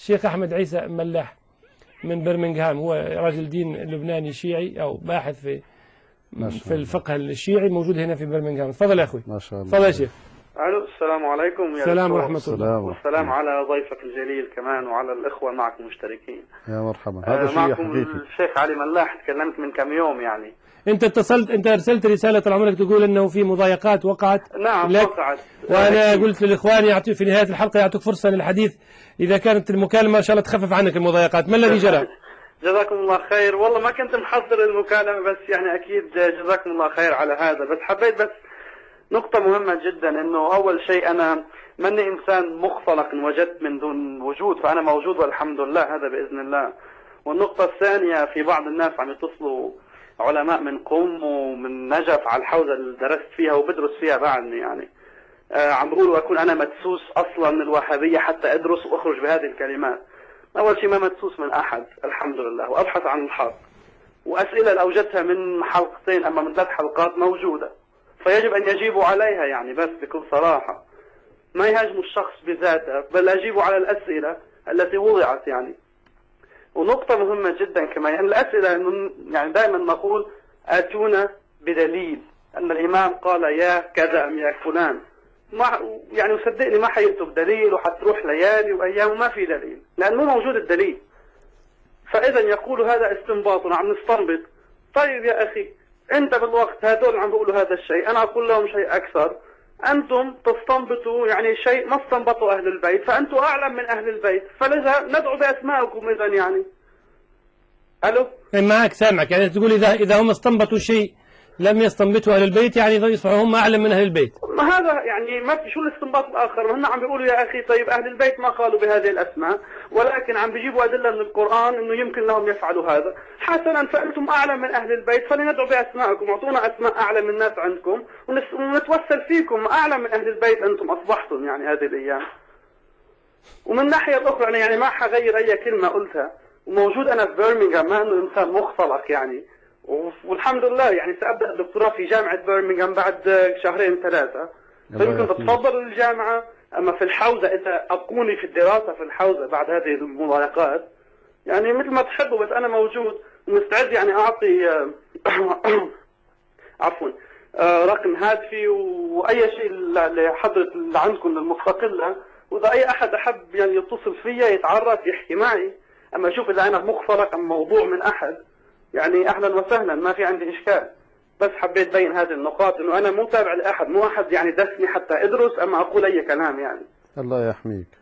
الشيخ أحمد عيسى ملاح من برمنغهام، هو رجل دين لبناني شيعي أو باحث في الفقه الشيعي، موجود هنا في برمنغهام. تفضل يا أخوي. ما شاء الله. تفضل يا شيخ. الو، السلام عليكم يا السلام ورحمة الله. والسلام على ضيفك الجليل كمان وعلى الإخوة معكم مشتركين. يا مرحبا. هذا شيء معكم الشيخ علي ملاح، تكلمت من كم يوم يعني. انت ارسلت رسالة طال عمرك تقول انه في مضايقات وقعت. نعم وقعت. وانا قلت للاخوان في نهاية الحلقة يعطوك فرصة للحديث اذا كانت المكالمة ان شاء الله تخفف عنك المضايقات. ما الذي جرى؟ جزاكم الله خير. والله ما كنت محضر المكالمة، بس يعني اكيد جزاكم الله خير على هذا. بس حبيت نقطة مهمة جدا، انه اول شيء انا ماني انسان مختلق وجدت من دون وجود، فانا موجود والحمد لله، هذا باذن الله. والنقطة الثانية، في بعض الناس عم يتصلوا علماء من قم ومن نجف على الحوزة اللي درست فيها وبدرس فيها بعدني يعني، عم بيقولوا اكون انا مدسوس اصلا من الوهابية حتى ادرس واخرج بهذه الكلمات. اول شيء ما مدسوس من احد الحمد لله، وابحث عن الحق، واسئلة اللي اوجدتها من حلقتين اما من 3 حلقات موجودة، فيجب ان يجيبوا عليها يعني، بس بكل صراحة ما يهاجموا الشخص بذاته، بل اجيبوا على الاسئلة التي وضعت يعني. ونقطة مهمة جدا كمان، يعني الاسئلة انه يعني دائما نقول اتونا بدليل، ان الامام قال يا كذا ام يا فلان، ما يعني صدقني ما حيأتوا بدليل، وحتروح ليالي وايام وما في دليل، لان مو موجود الدليل. فاذا يقولوا هذا استنباط وعم نستنبط. طيب يا اخي، انت بالوقت هذول عم بيقولوا هذا الشيء، انا اقول لهم شيء اكثر، انتم تستنبطوا يعني شيء ما استنبطوا اهل البيت، فانتم اعلم من اهل البيت، فلذا ندعو باسمائكم اذا يعني. الو؟ معك سامعك، يعني تقول اذا هم استنبطوا شيء لم يستنبطوا اهل البيت، يعني يصبحوا هم اعلم من اهل البيت. ما هذا يعني ما في، شو الاستنباط الاخر؟ هم عم بيقولوا يا اخي طيب اهل البيت ما قالوا بهذه الاسماء، ولكن عم بيجيبوا ادله من القران انه يمكن لهم يفعلوا هذا. حسنا، فانتم اعلم من اهل البيت، فلندعو باسمائكم، اعطونا اسماء اعلم من الناس عندكم ونتوسل فيكم، اعلم من اهل البيت انتم اصبحتم يعني هذه الايام. ومن الناحيه الاخرى انا يعني ما حغير اي كلمه قلتها، وموجود انا في برمنغهام، ما انه انسان مختلق يعني، والحمد لله يعني سأبدأ الدكتوراه في جامعة برمنغهام بعد 2 3 فيمكن تتفضل الجامعة. أما في الحوزة إذا أبقوني في الدراسة في الحوزة بعد هذه المضايقات يعني مثل ما تحبوا، بس أنا موجود ومستعد يعني أعطي عفوا رقم هاتفي وأي شيء لحضرة اللي عندكم المستقلة، وإذا أي أحد أحب يعني يتصل فيا يتعرف يحكي معي. أما أشوف إذا أنا مختلق أم موضوع من أحد يعني أهلا وسهلا، ما في عندي إشكال. بس حبيت بين هذه النقاط، إنه أنا مو تابع لأحد، مو أحد يعني دسني حتى أدرس أما أقول أي كلام يعني. الله يحميك.